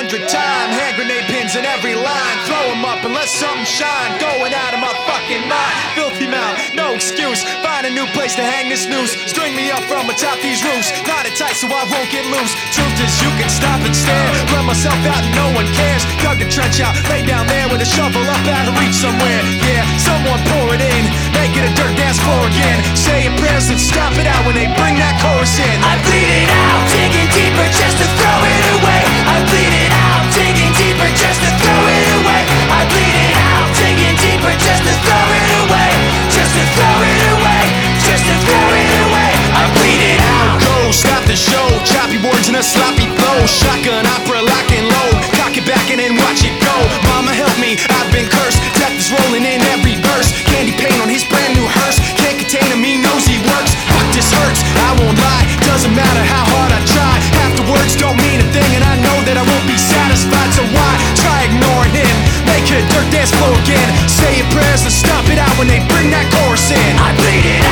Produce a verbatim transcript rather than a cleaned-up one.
hundred time. Hand grenade pins in every line. Throw them up and let something shine. Going out of my fucking mind. Filthy mouth, no excuse. Find a new place to hang this noose. String me up from atop these roofs. Knot it tight so I won't get loose. Truth is you can stop and stare. Run myself out and no one cares. Dug the trench out, lay down there with a shovel up out of reach somewhere. Yeah, someone pour it in. Make it a dirt dance floor again. Say your prayers and stop it out when they bring that chorus in. I bleed it out, digging deeper just to throw it away. I bleed it out, digging deeper just to throw it away. I bleed it out, digging deeper just to throw it away. Just to throw it away, just to throw it away. I bleed it out. Go, stop the show. Choppy words and a sloppy flow. Shotgun opera, lock and load. Cock it back and then watch it go. Mama help me, I've been cursed. Death is rolling in every verse. Candy paint on his brand new hearse. Can't contain him, he knows he works. Fuck, this hurts, I won't lie. Doesn't matter how hard I try. Half the words don't mean a thing, and I know that I won't be satisfied. So why try ignoring him? Make it a dirt dance floor again. Say your prayers and stop it out when they bring that chorus in. I bleed it out.